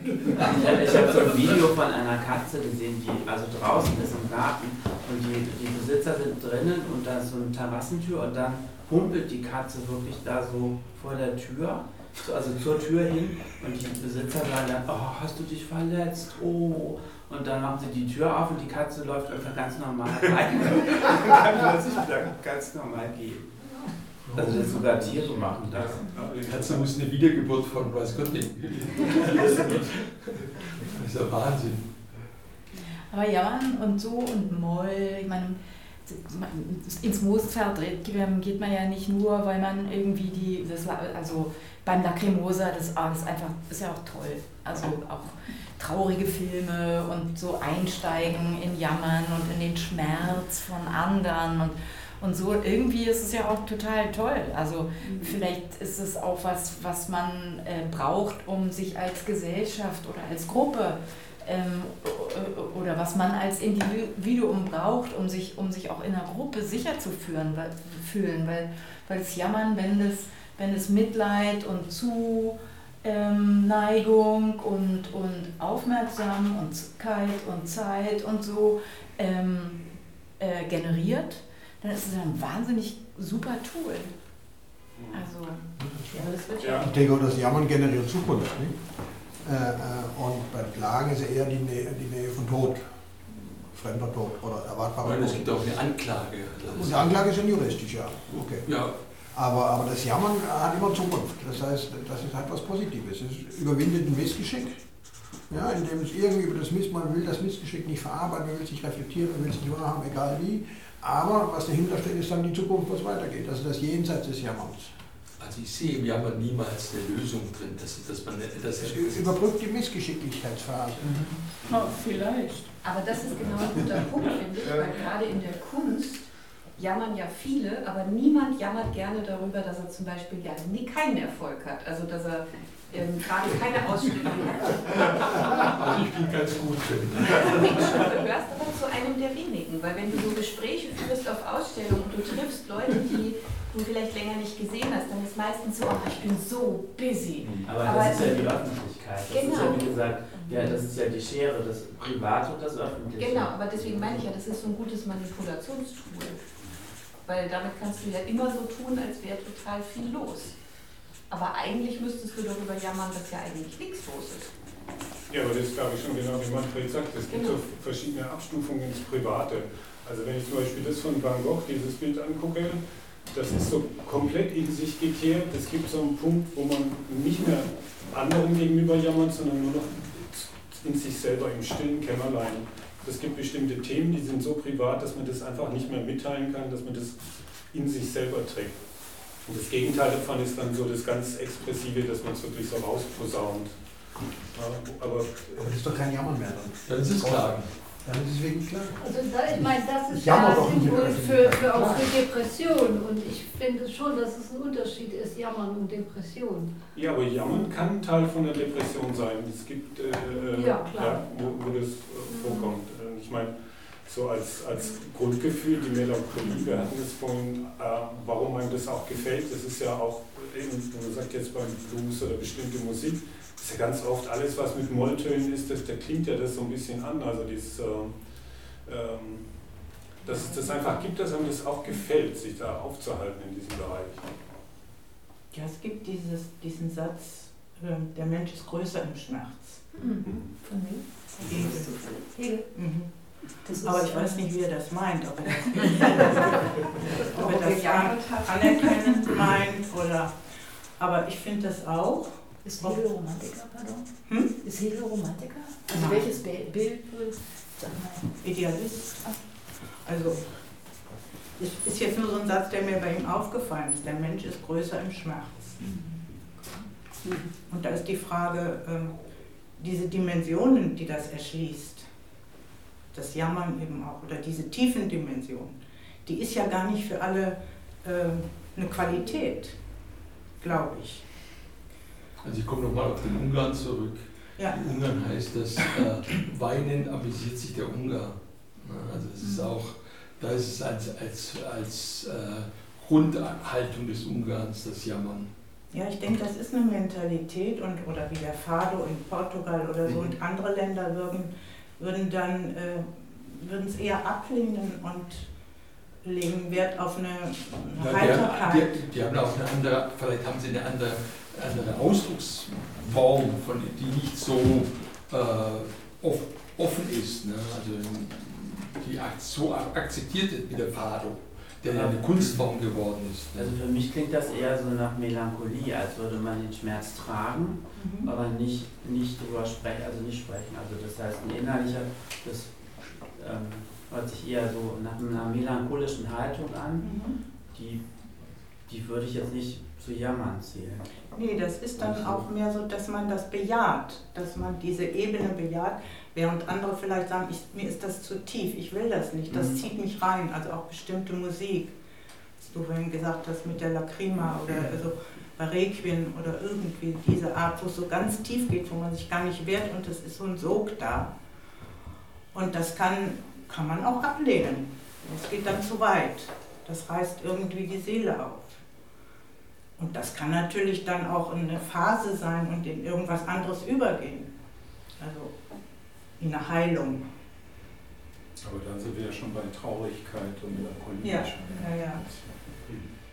Ich hab so ein Video von einer Katze gesehen, die also draußen ist im Garten und die Besitzer sind drinnen und da ist so eine Terrassentür und dann humpelt die Katze wirklich da so vor der Tür, also zur Tür hin und die Besitzer sagen dann, oh, hast du dich verletzt? Oh. Und dann machen sie die Tür auf und die Katze läuft einfach ganz normal rein und kann plötzlich wieder ganz normal gehen. Also sogar Tiere machen das. Die Katze muss eine Wiedergeburt von weiß Gott nicht. Das ist ja Wahnsinn. Aber jammern und so und Moll, ich meine, ins Moosfeld geht man ja nicht nur, weil man irgendwie also beim Lacrimosa, das ist einfach, ist ja auch toll. Also auch traurige Filme und so einsteigen in Jammern und in den Schmerz von anderen und so, irgendwie ist es ja auch total toll. Also vielleicht ist es auch was man braucht, um sich als Gesellschaft oder als Gruppe oder was man als Individuum braucht, um sich auch in einer Gruppe sicher zu fühlen, weil das Jammern, wenn es Mitleid und Zuneigung und Aufmerksamkeit und Zeit und so generiert, dann ist es ein wahnsinnig super Tool. Also, ich denke auch, das Jammern generiert Zukunft. Nicht? Und bei Klagen ist eher die Nähe von Tod, fremder Tod oder erwartbarer Tod. Es gibt auch eine Anklage. Und die Anklage ist ja juristisch, ja. Okay. Ja. Aber das Jammern hat immer Zukunft. Das heißt, das ist halt was Positives. Es überwindet ein Missgeschick, ja, indem es irgendwie über man will das Missgeschick nicht verarbeiten, man will sich reflektieren, man will es nicht wahrhaben, egal wie. Aber was dahinter steht, ist dann die Zukunft, was weitergeht. Also das Jenseits des Jammerns. Also ich sehe im Jammern niemals eine Lösung drin, dass man das überbrückt die Missgeschicklichkeitsphase. Vielleicht. Aber das ist genau ein guter Punkt, finde ich, weil gerade in der Kunst jammern ja viele, aber niemand jammert gerne darüber, dass er zum Beispiel ja keinen Erfolg hat. Also dass er gerade keine Ausstellung hat. Also ich bin ganz gut drin. Du gehörst aber zu einem der wenigen, weil wenn du so Gespräche führst auf Ausstellungen und du triffst Leute, die du vielleicht länger nicht gesehen hast, dann ist meistens so, oh, ich bin so busy. Aber das ist ja die Öffentlichkeit. Das genau. ist ja, wie gesagt, ja, das ist ja die Schere, das Private und das Öffentliche. Genau, aber deswegen meine ich ja, das ist so ein gutes Manipulationstool. Weil damit kannst du ja immer so tun, als wäre total viel los. Aber eigentlich müsstest du darüber jammern, dass ja eigentlich nichts los ist. Ja, aber das ist, glaube ich, schon genau wie Manfred sagt. Es gibt so verschiedene Abstufungen ins Private. Also wenn ich zum Beispiel das von Van Gogh, dieses Bild angucke, das ist so komplett in sich gekehrt. Es gibt so einen Punkt, wo man nicht mehr anderen gegenüber jammert, sondern nur noch in sich selber im stillen Kämmerlein. Es gibt bestimmte Themen, die sind so privat, dass man das einfach nicht mehr mitteilen kann, dass man das in sich selber trägt. Und das Gegenteil davon ist dann so das ganz Expressive, dass man es wirklich so rausposaunt. Ja, aber das ist doch kein Jammern mehr dann. Dann ist es Klagen. Dann ist es wirklich Klagen. Also ich meine, das ist ja Symbol auch für Depression und ich finde schon, dass es ein Unterschied ist, Jammern und Depression. Ja, aber Jammern kann Teil von der Depression sein. Es gibt, wo das vorkommt. Ich meine, so als Grundgefühl, die Melancholie, wir hatten es vorhin, warum einem das auch gefällt, das ist ja auch, man sagt jetzt beim Blues oder bestimmte Musik, das ist ja ganz oft alles, was mit Molltönen ist, da klingt ja das so ein bisschen an, also dass es das einfach gibt, dass einem das auch gefällt, sich da aufzuhalten in diesem Bereich. Ja, es gibt diesen Satz, der Mensch ist größer im Schmerz. Von wem? Hegel. Mhm. Aber ich weiß nicht, wie er das meint, ob er das anerkennend meint oder. Aber ich finde das auch. Ist Hegel Romantiker, pardon? Ist Hegel Romantiker? Also Nein. welches Bild würdest du sagen? Idealist. Also, ist jetzt nur so ein Satz, der mir bei ihm aufgefallen ist. Der Mensch ist größer im Schmerz. Und da ist die Frage, diese Dimensionen, die das erschließt, das Jammern eben auch, oder diese tiefen Dimension, die ist ja gar nicht für alle eine Qualität, glaube ich. Also ich komme nochmal auf den Ungarn zurück. Ja. In Ungarn heißt das, weinen amüsiert sich der Ungar. Also es ist auch, da ist es als Grundhaltung des Ungarns das Jammern. Ja, ich denke, das ist eine Mentalität oder wie der Fado in Portugal oder so und andere Länder würden es eher ablehnen und legen Wert auf eine Heiterkeit. Die haben auch eine andere, vielleicht haben sie eine andere Ausdrucksform, die nicht so offen ist, ne? Also die so akzeptiert ist wie der Fado, der ja eine Kunstform geworden ist. Ne? Also für mich klingt das eher so nach Melancholie, als würde man den Schmerz tragen, aber nicht drüber sprechen, also nicht sprechen. Also das heißt, ein innerlicher, das hört sich eher so nach einer melancholischen Haltung an, die würde ich jetzt nicht zu Jammern zählen. Nee, das ist dann auch mehr so, dass man das bejaht, dass man diese Ebene bejaht, während andere vielleicht sagen, mir ist das zu tief, ich will das nicht, das zieht mich rein, also auch bestimmte Musik, was du vorhin gesagt hast mit der Lacrima oder also bei Requiem oder irgendwie diese Art, wo es so ganz tief geht, wo man sich gar nicht wehrt und es ist so ein Sog da. Und das kann man auch ablehnen, das geht dann zu weit, das reißt irgendwie die Seele auf. Und das kann natürlich dann auch eine Phase sein und in irgendwas anderes übergehen. Also in eine Heilung. Aber dann sind wir ja schon bei Traurigkeit und Melancholie. Ja.